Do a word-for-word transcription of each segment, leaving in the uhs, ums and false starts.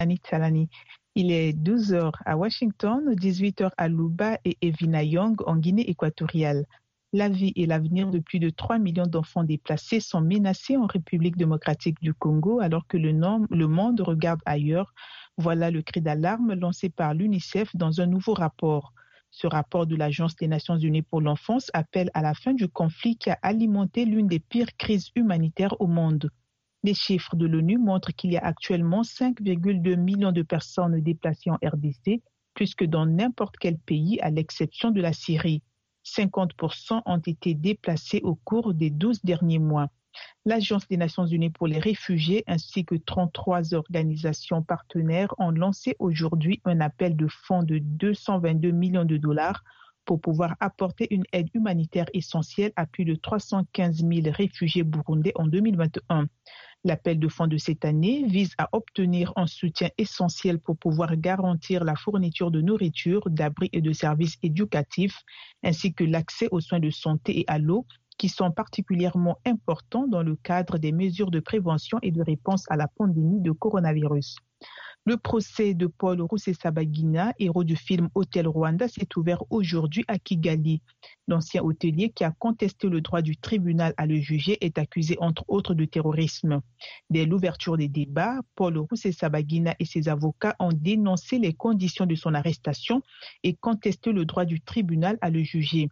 Annick Talani. Il est douze heures à Washington, dix-huit heures à Luba et Evinayong en Guinée équatoriale. La vie et l'avenir de plus de trois millions d'enfants déplacés sont menacés en République démocratique du Congo alors que le, nom, le monde regarde ailleurs. Voilà le cri d'alarme lancé par l'UNICEF dans un nouveau rapport. Ce rapport de l'Agence des Nations Unies pour l'enfance appelle à la fin du conflit qui a alimenté l'une des pires crises humanitaires au monde. Les chiffres de l'ONU montrent qu'il y a actuellement cinq virgule deux millions de personnes déplacées en R D C, plus que dans n'importe quel pays à l'exception de la Syrie. cinquante pour cent ont été déplacés au cours des douze derniers mois. L'Agence des Nations Unies pour les réfugiés ainsi que trente-trois organisations partenaires ont lancé aujourd'hui un appel de fonds de deux cent vingt-deux millions de dollars pour pouvoir apporter une aide humanitaire essentielle à plus de trois cent quinze mille réfugiés burundais en deux mille vingt et un. L'appel de fonds de cette année vise à obtenir un soutien essentiel pour pouvoir garantir la fourniture de nourriture, d'abris et de services éducatifs, ainsi que l'accès aux soins de santé et à l'eau, qui sont particulièrement importants dans le cadre des mesures de prévention et de réponse à la pandémie de coronavirus. Le procès de Paul Rusesabagina, héros du film Hôtel Rwanda, s'est ouvert aujourd'hui à Kigali. L'ancien hôtelier qui a contesté le droit du tribunal à le juger est accusé entre autres de terrorisme. Dès l'ouverture des débats, Paul Rusesabagina et ses avocats ont dénoncé les conditions de son arrestation et contesté le droit du tribunal à le juger.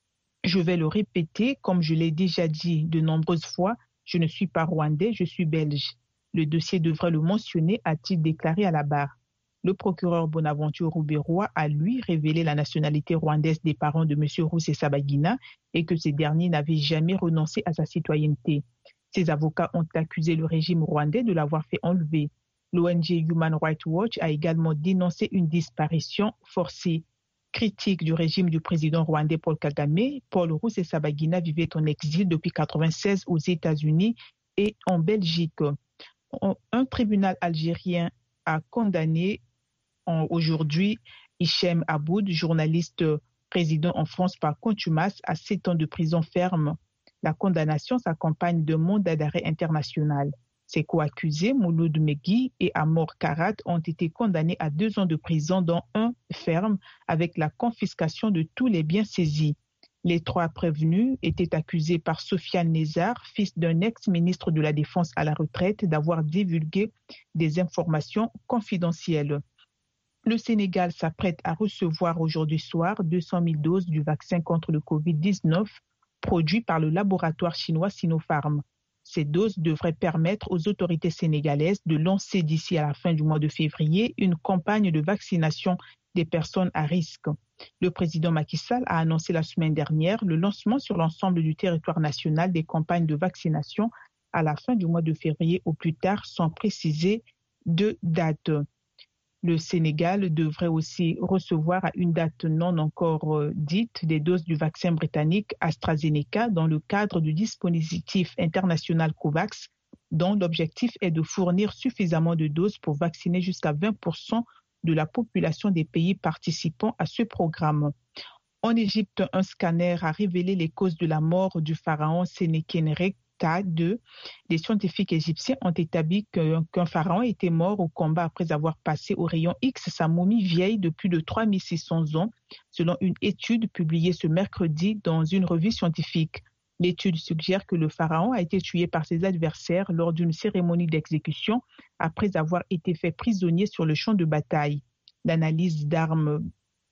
Je vais le répéter, comme je l'ai déjà dit de nombreuses fois, je ne suis pas rwandais, je suis belge. Le dossier devrait le mentionner, a-t-il déclaré à la barre. Le procureur Bonaventure Rouberoy a lui révélé la nationalité rwandaise des parents de M. Rusesabagina et que ces derniers n'avaient jamais renoncé à sa citoyenneté. Ses avocats ont accusé le régime rwandais de l'avoir fait enlever. L'O N G Human Rights Watch a également dénoncé une disparition forcée. Critique du régime du président rwandais Paul Kagame, Paul Rusesabagina vivait en exil depuis mille neuf cent quatre-vingt-seize aux États-Unis et en Belgique. Un tribunal algérien a condamné aujourd'hui Hichem Aboud, journaliste résident en France par contumace, à sept ans de prison ferme. La condamnation s'accompagne d'un mandat d'arrêt international. Ses co-accusés, Mouloud Megui et Amor Karat, ont été condamnés à deux ans de prison, dont un ferme, avec la confiscation de tous les biens saisis. Les trois prévenus étaient accusés par Sofiane Nézar, fils d'un ex-ministre de la Défense à la retraite, d'avoir divulgué des informations confidentielles. Le Sénégal s'apprête à recevoir aujourd'hui soir deux cent mille doses du vaccin contre le covid dix-neuf produit par le laboratoire chinois Sinopharm. Ces doses devraient permettre aux autorités sénégalaises de lancer d'ici à la fin du mois de février une campagne de vaccination des personnes à risque. Le président Macky Sall a annoncé la semaine dernière le lancement sur l'ensemble du territoire national des campagnes de vaccination à la fin du mois de février au plus tard, sans préciser de date. Le Sénégal devrait aussi recevoir à une date non encore euh, dite des doses du vaccin britannique AstraZeneca dans le cadre du dispositif international COVAX, dont l'objectif est de fournir suffisamment de doses pour vacciner jusqu'à vingt pour cent de la population des pays participant à ce programme. En Égypte, un scanner a révélé les causes de la mort du pharaon Sénékénré deux. Les scientifiques égyptiens ont établi qu'un, qu'un pharaon était mort au combat après avoir passé au rayon X sa momie vieille de plus de trois mille six cents ans, selon une étude publiée ce mercredi dans une revue scientifique. L'étude suggère que le pharaon a été tué par ses adversaires lors d'une cérémonie d'exécution après avoir été fait prisonnier sur le champ de bataille. L'analyse d'armes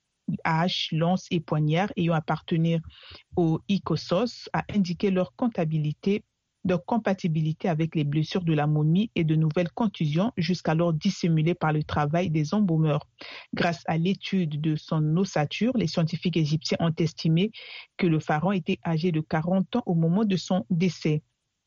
haches, lances et poignards ayant appartenu au Hyksos a indiqué leur comptabilité de compatibilité avec les blessures de la momie et de nouvelles contusions jusqu'alors dissimulées par le travail des embaumeurs. Grâce à l'étude de son ossature, les scientifiques égyptiens ont estimé que le pharaon était âgé de quarante ans au moment de son décès.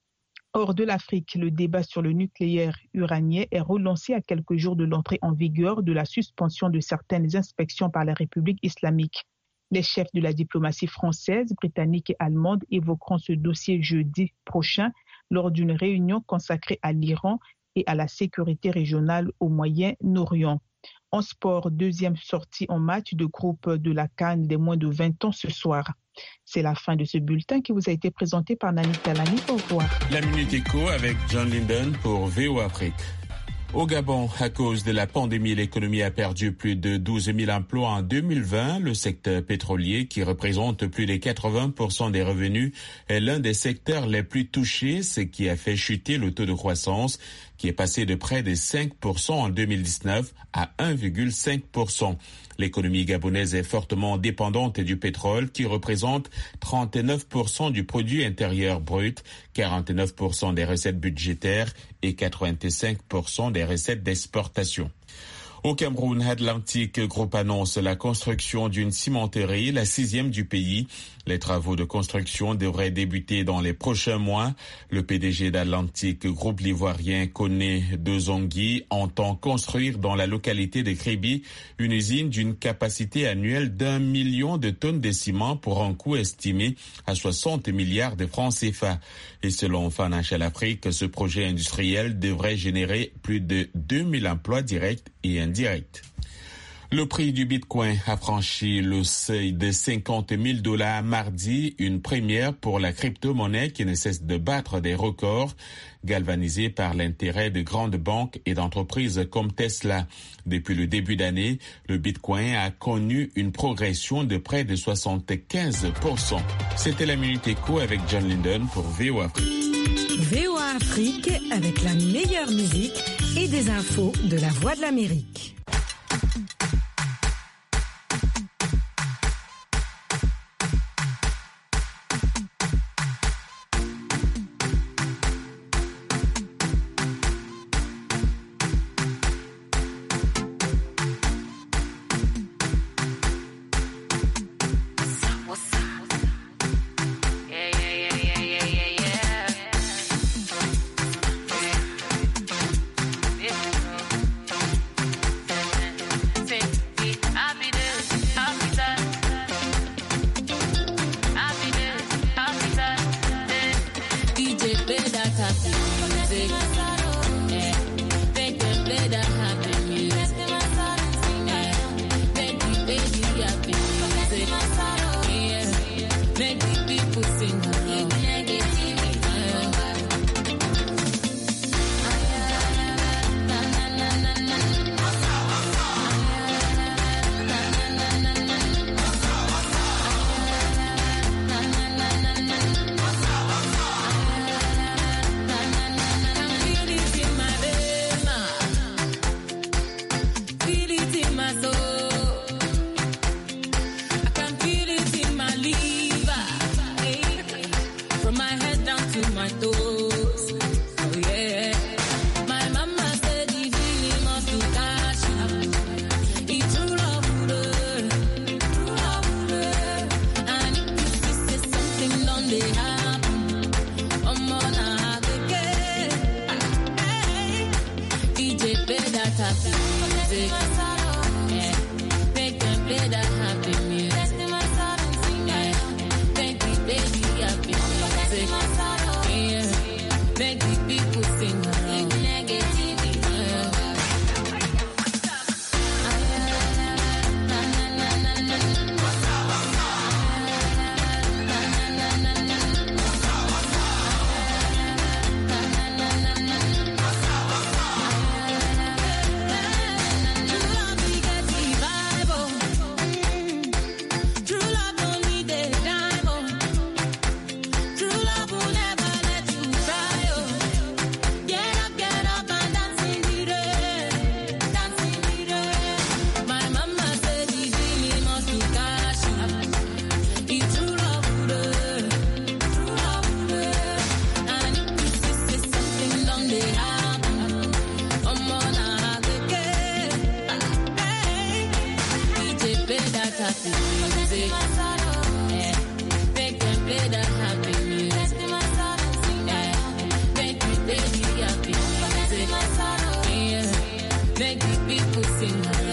Hors de l'Afrique, le débat sur le nucléaire iranien est relancé à quelques jours de l'entrée en vigueur de la suspension de certaines inspections par la République islamique. Les chefs de la diplomatie française, britannique et allemande évoqueront ce dossier jeudi prochain lors d'une réunion consacrée à l'Iran et à la sécurité régionale au Moyen-Orient. En sport, deuxième sortie en match de groupe de la CAN des moins de vingt ans ce soir. C'est la fin de ce bulletin qui vous a été présenté par Annick Talani. Au revoir. La Minute Éco avec John Linden pour V O Afrique. Au Gabon, à cause de la pandémie, l'économie a perdu plus de douze mille emplois en deux mille vingt. Le secteur pétrolier, qui représente plus de quatre-vingts pour cent des revenus, est l'un des secteurs les plus touchés, ce qui a fait chuter le taux de croissance, qui est passé de près de cinq pour cent en deux mille dix-neuf à un virgule cinq pour cent. L'économie gabonaise est fortement dépendante du pétrole, qui représente trente-neuf pour cent du produit intérieur brut, quarante-neuf pour cent des recettes budgétaires et quatre-vingt-cinq pour cent des recettes d'exportation. Au Cameroun, Atlantic Group annonce la construction d'une cimenterie, la sixième du pays. Les travaux de construction devraient débuter dans les prochains mois. Le P D G d'Atlantic Group, l'ivoirien Koné Dezongui, entend construire dans la localité de Kribi une usine d'une capacité annuelle d'un million de tonnes de ciment pour un coût estimé à soixante milliards de francs C F A. Et selon Financial Afrique, ce projet industriel devrait générer plus de deux mille emplois directs et indirects. Le prix du Bitcoin a franchi le seuil de cinquante mille dollars mardi, une première pour la crypto-monnaie qui ne cesse de battre des records, galvanisée par l'intérêt de grandes banques et d'entreprises comme Tesla. Depuis le début d'année, le Bitcoin a connu une progression de près de soixante-quinze pour cent. C'était la Minute Éco avec John Linden pour V O A Afrique. V O A Afrique avec la meilleure musique et des infos de la Voix de l'Amérique. Make the people sing.